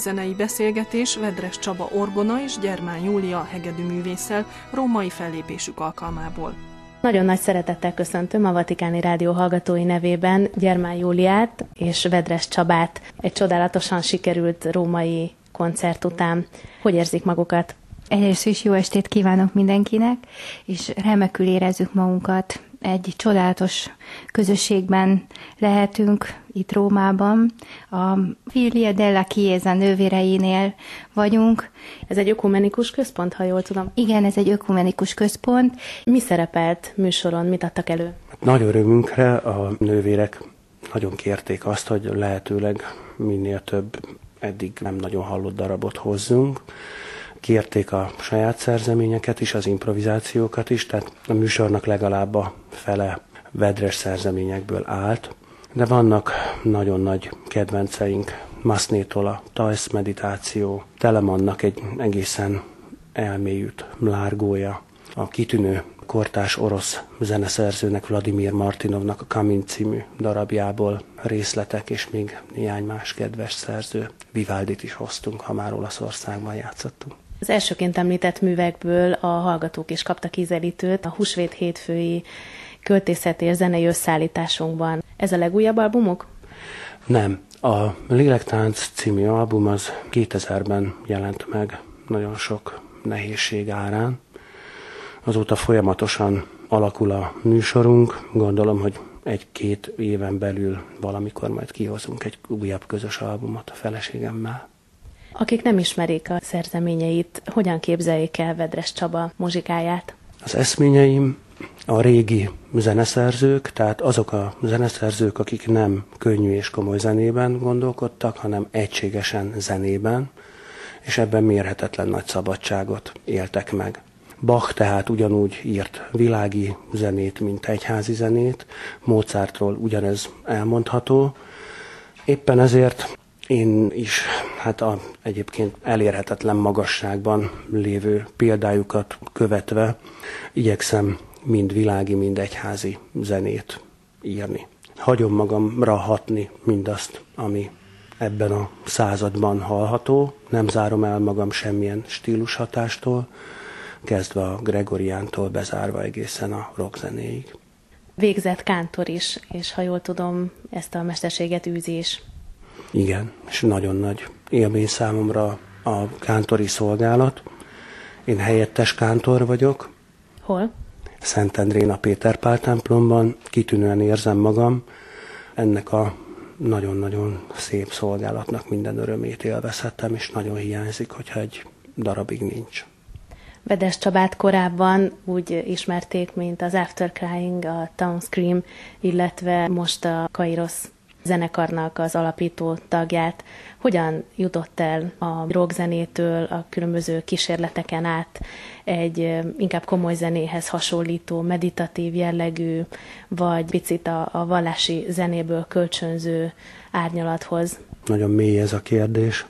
Zenei beszélgetés Vedres Csaba orgona és Gyermán Júlia hegedűművésszel római fellépésük alkalmából. Nagyon nagy szeretettel köszöntöm a Vatikáni Rádió hallgatói nevében Gyermán Júliát és Vedres Csabát egy csodálatosan sikerült római koncert után. Hogy érzik magukat? Először is jó estét kívánok mindenkinek, és remekül érezzük magunkat. Egy csodálatos közösségben lehetünk itt Rómában. A Filia della Chiesa nővéreinél vagyunk. Ez egy ökumenikus központ, ha jól tudom? Igen, ez egy ökumenikus központ. Mi szerepelt műsoron, mit adtak elő? Nagy örömünkre a nővérek nagyon kérték azt, hogy lehetőleg minél több eddig nem nagyon hallott darabot hozzunk. Kérték a saját szerzeményeket is, az improvizációkat is, tehát a műsornak legalább a fele vedres szerzeményekből állt, de vannak nagyon nagy kedvenceink. Masnétól a Thais meditáció, Telemannak egy egészen elmélyült mlárgója, a kitűnő kortárs orosz zeneszerzőnek, Vladimir Martinovnak a Kamin című darabjából részletek, és még néhány más kedves szerző. Vivaldit is hoztunk, ha már Olaszországban játszottunk. Az elsőként említett művekből a hallgatók is kaptak ízelítőt a Húsvét hétfői költészeti és zenei összeállításunkban. Ez a legújabb albumok? Nem. A Lélektánc című album az 2000-ben jelent meg nagyon sok nehézség árán. Azóta folyamatosan alakul a műsorunk. Gondolom, hogy 1-2 éven belül valamikor majd kihozunk egy újabb közös albumot a feleségemmel. Akik nem ismerik a szerzeményeit, hogyan képzeljék el Vedres Csaba muzsikáját? Az eszményeim a régi zeneszerzők, tehát azok a zeneszerzők, akik nem könnyű és komoly zenében gondolkodtak, hanem egységesen zenében, és ebben mérhetetlen nagy szabadságot éltek meg. Bach tehát ugyanúgy írt világi zenét, mint egyházi zenét, Mozartról ugyanez elmondható. Éppen ezért én is egyébként elérhetetlen magasságban lévő példájukat követve igyekszem mind világi, mind egyházi zenét írni. Hagyom magamra hatni mindazt, ami ebben a században hallható, nem zárom el magam semmilyen stílushatástól, kezdve a gregoriántól bezárva egészen a rockzenéig. Végzett kántor is, és ha jól tudom, ezt a mesterséget űzi is. Igen, és nagyon nagy élmény számomra a kántori szolgálat. Én helyettes kántor vagyok. Hol? Szentendrén a Péter Pál templomban. Kitűnően érzem magam. Ennek a nagyon-nagyon szép szolgálatnak minden örömét élvezhettem, és nagyon hiányzik, hogyha egy darabig nincs. Vedres Csabát korábban úgy ismerték, mint az After Crying, a Town Scream, illetve most a Kairos zenekarnak az alapító tagját. Hogyan jutott el a rockzenétől a különböző kísérleteken át egy inkább komoly zenéhez hasonlító, meditatív jellegű, vagy picit a vallási zenéből kölcsönző árnyalathoz? Nagyon mély ez a kérdés.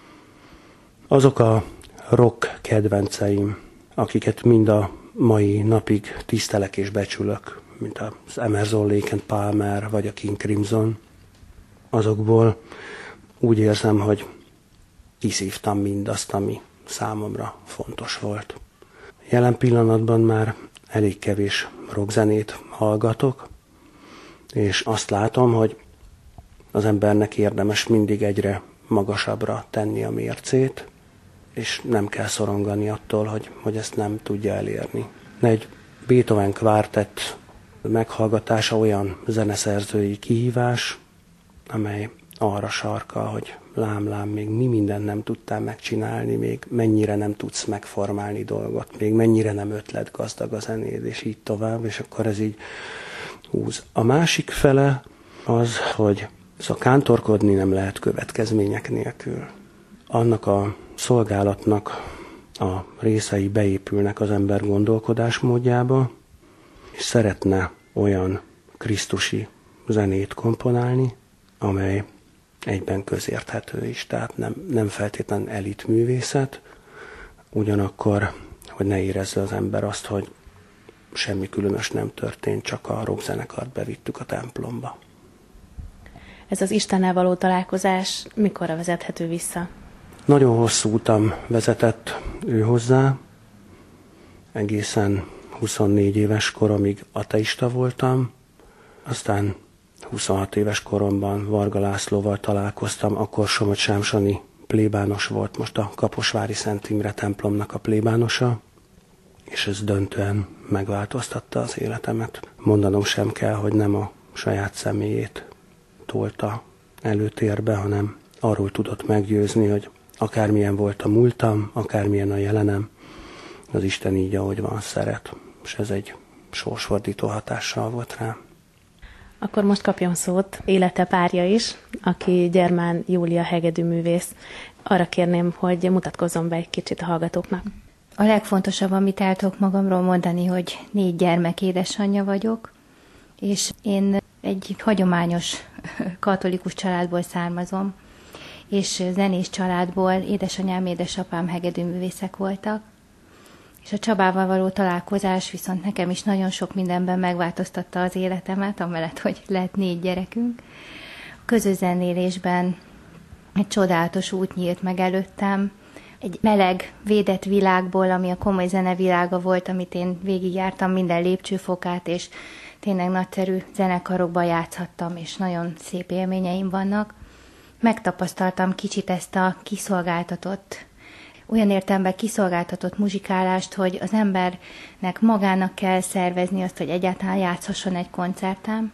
Azok a rock kedvenceim, akiket mind a mai napig tisztelek és becsülök, mint az Emerson, Lake and Palmer vagy a King Crimson, azokból úgy érzem, hogy kiszívtam mindazt, ami számomra fontos volt. Jelen pillanatban már elég kevés rockzenét hallgatok, és azt látom, hogy az embernek érdemes mindig egyre magasabbra tenni a mércét, és nem kell szorongani attól, hogy ezt nem tudja elérni. Egy Beethoven kvártett meghallgatása olyan zeneszerzői kihívás, amely arra sarkal, hogy lám, még mi mindent nem tudtál megcsinálni, még mennyire nem tudsz megformálni dolgot, még mennyire nem ötletgazdag a zenéd, és így tovább, és akkor ez így húz. A másik fele az, hogy kántorkodni nem lehet következmények nélkül. Annak a szolgálatnak a részei beépülnek az ember gondolkodásmódjába, és szeretne olyan krisztusi zenét komponálni, amely egyben közérthető is, tehát nem feltétlenül elit művészet, ugyanakkor, hogy ne érezze az ember azt, hogy semmi különös nem történt, csak a rockzenekart bevittük a templomba. Ez az Istennel való találkozás mikorra vezethető vissza? Nagyon hosszú utam vezetett ő hozzá, egészen 24 éves koromig ateista voltam, aztán 26 éves koromban Varga Lászlóval találkoztam, akkor somogysámsoni plébános volt, most a Kaposvári Szent Imre templomnak a plébánosa, és ez döntően megváltoztatta az életemet. Mondanom sem kell, hogy nem a saját személyét tolta előtérbe, hanem arról tudott meggyőzni, hogy akármilyen volt a múltam, akármilyen a jelenem, az Isten így, ahogy van, szeret. És ez egy sorsfordító hatással volt rá. Akkor most kapjon szót élete párja is, aki Gyermán Júlia hegedűművész. Arra kérném, hogy mutatkozzon be egy kicsit a hallgatóknak. A legfontosabb, amit el tudok magamról mondani, hogy 4 gyermek édesanyja vagyok, és én egy hagyományos katolikus családból származom, és zenés családból édesanyám, édesapám hegedűművészek voltak, és a Csabával való találkozás viszont nekem is nagyon sok mindenben megváltoztatta az életemet, amellett, hogy lett 4 gyerekünk. A közös zenélésben egy csodálatos út nyílt meg előttem, egy meleg, védett világból, ami a komoly zenevilága volt, amit én végigjártam minden lépcsőfokát, és tényleg nagyszerű zenekarokban játszhattam, és nagyon szép élményeim vannak. Megtapasztaltam kicsit ezt a kiszolgáltatott, olyan értelemben kiszolgáltatott muzsikálást, hogy az embernek magának kell szervezni azt, hogy egyáltalán játszhasson egy koncerten.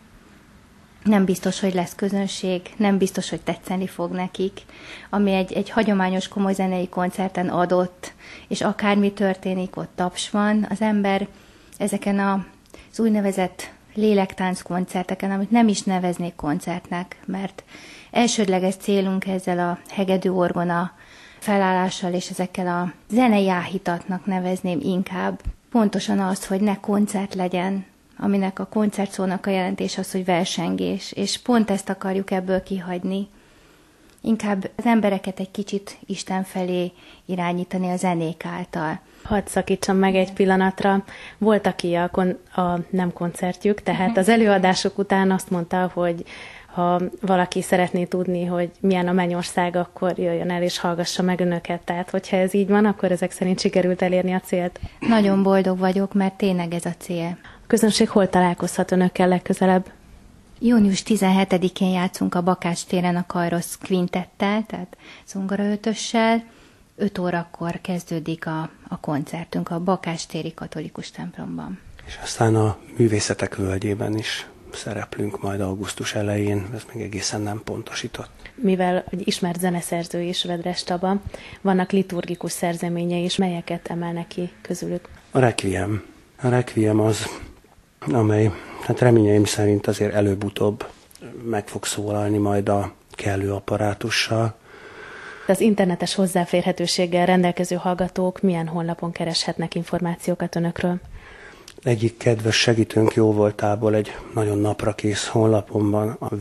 Nem biztos, hogy lesz közönség, nem biztos, hogy tetszeni fog nekik, ami egy hagyományos komoly zenei koncerten adott, és akármi történik, ott taps van. Az ember ezeken az úgynevezett lélektánc koncerteken, amit nem is neveznék koncertnek, mert elsődleges célunk ezzel a hegedű orgona felállással és ezekkel a zenei áhítatnak nevezném inkább, pontosan az, hogy ne koncert legyen, aminek a koncertszónak a jelentés az, hogy versengés, és pont ezt akarjuk ebből kihagyni. Inkább az embereket egy kicsit Isten felé irányítani a zenék által. Hadd szakítsam meg egy pillanatra. Volt, aki a nem koncertjük, tehát az előadások után azt mondta, hogy ha valaki szeretné tudni, hogy milyen a mennyország, akkor jöjjön el és hallgassa meg önöket. Tehát, hogyha ez így van, akkor ezek szerint sikerült elérni a célt. Nagyon boldog vagyok, mert tényleg ez a cél. A közönség hol találkozhat önökkel legközelebb? Június 17-én játszunk a Bakács téren a Kairosz Quintettel, tehát zongoraötössel. 5 órakor kezdődik a koncertünk a Bakács téri katolikus templomban. És aztán a Művészetek Völgyében is szereplünk majd augusztus elején, ez még egészen nem pontosított. Mivel hogy ismert zeneszerző is Vedres Csaba, vannak liturgikus szerzeményei is, melyeket emelnek ki közülük? A Requiem. A Requiem az, amely hát reményeim szerint azért előbb-utóbb meg fog szólalni majd a kellő apparátussal. Az internetes hozzáférhetőséggel rendelkező hallgatók milyen honlapon kereshetnek információkat önökről? Egyik kedves segítőnk jóvoltából egy nagyon naprakész honlapon van, a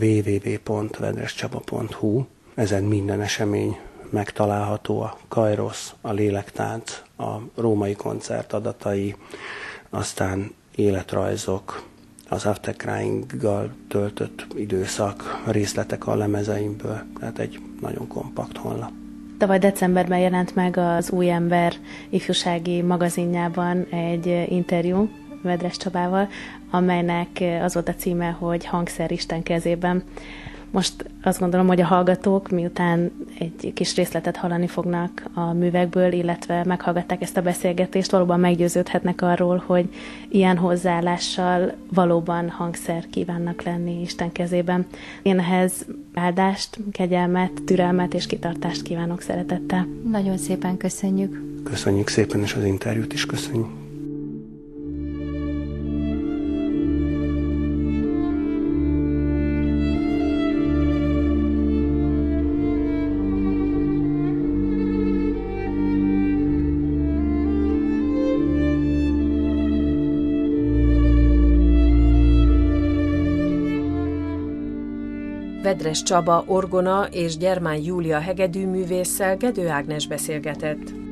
www.vedrescsaba.hu. Ezen minden esemény megtalálható, a Kairosz, a lélektánc, a római koncert adatai, aztán életrajzok, az After Crying-gal töltött időszak, részletek a lemezeimből, tehát egy nagyon kompakt honlap. Tavaly decemberben jelent meg az Új Ember ifjúsági magazinjában egy interjú Vedres Csabával, amelynek az volt a címe, hogy Hangszer Isten kezében. Most azt gondolom, hogy a hallgatók, miután egy kis részletet hallani fognak a művekből, illetve meghallgatták ezt a beszélgetést, valóban meggyőződhetnek arról, hogy ilyen hozzáállással valóban hangszer kívánnak lenni Isten kezében. Én ehhez áldást, kegyelmet, türelmet és kitartást kívánok szeretettel. Nagyon szépen köszönjük. Köszönjük szépen, és az interjút is köszönjük. Vedres Csaba orgona és Gyermán Júlia hegedűművésszel Gedő Ágnes beszélgetett.